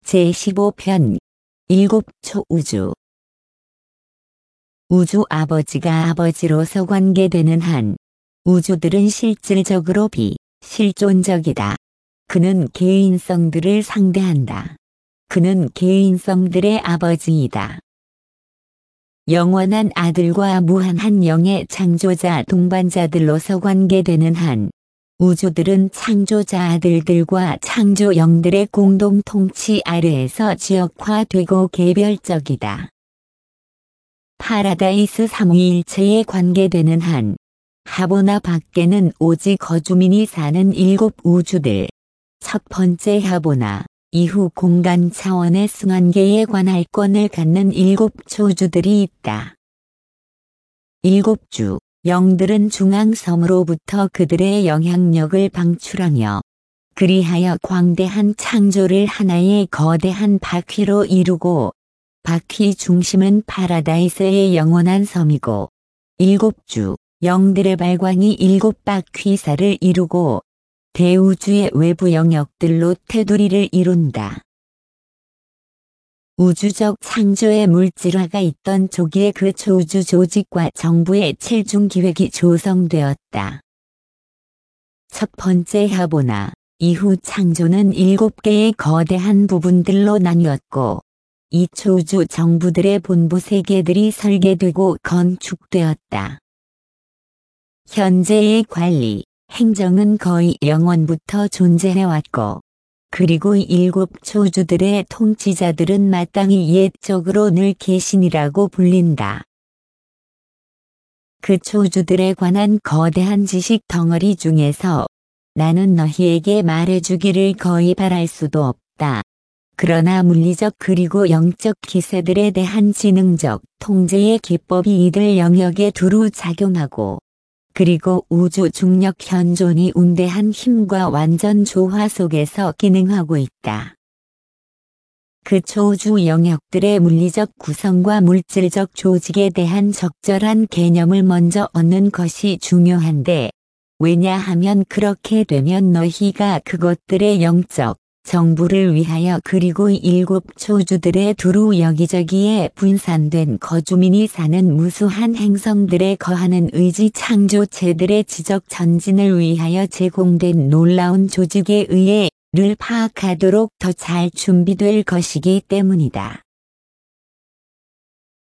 제15편 일곱초 우주. 우주 아버지가 아버지로서 관계되는 한 우주들은 실질적으로 비실존적이다. 그는 개인성들을 상대한다. 그는 개인성들의 아버지이다. 영원한 아들과 무한한 영의 창조자 동반자들로서 관계되는 한 우주들은 창조자 아들들과 창조 영들의 공동 통치 아래에서 지역화되고 개별적이다. 파라다이스 삼위일체에 관계되는 한 하보나 밖에는 오직 거주민이 사는 7 우주들, 첫 번째 하보나, 이후 공간 차원의 승한계에 관할 권을 갖는 7 초주들이 있다. 7주 영들은 중앙섬으로부터 그들의 영향력을 방출하며 그리하여 광대한 창조를 하나의 거대한 바퀴로 이루고, 바퀴 중심은 파라다이스의 영원한 섬이고 7주 영들의 발광이 7바퀴사를 이루고 대우주의 외부 영역들로 테두리를 이룬다. 우주적 창조의 물질화가 있던 초기에 그 초우주 조직과 정부의 7중 기획이 조성되었다. 첫 번째 하보나, 이후 창조는 7개의 거대한 부분들로 나뉘었고, 이 초우주 정부들의 본부 세계들이 설계되고 건축되었다. 현재의 관리, 행정은 거의 영원부터 존재해왔고, 그리고 7 초주들의 통치자들은 마땅히 옛적으로 늘 계신이라고 불린다. 그 초주들에 관한 거대한 지식 덩어리 중에서 나는 너희에게 말해주기를 거의 바랄 수도 없다. 그러나 물리적 그리고 영적 기세들에 대한 지능적 통제의 기법이 이들 영역에 두루 작용하고, 그리고 우주 중력 현존이 운대한 힘과 완전 조화 속에서 기능하고 있다. 그 초우주 영역들의 물리적 구성과 물질적 조직에 대한 적절한 개념을 먼저 얻는 것이 중요한데, 왜냐하면 그렇게 되면 너희가 그것들의 영적 정부를 위하여 그리고 7 초주들의 두루 여기저기에 분산된 거주민이 사는 무수한 행성들에 거하는 의지 창조체들의 지적 전진을 위하여 제공된 놀라운 조직에 의해 를 파악하도록 더 잘 준비될 것이기 때문이다.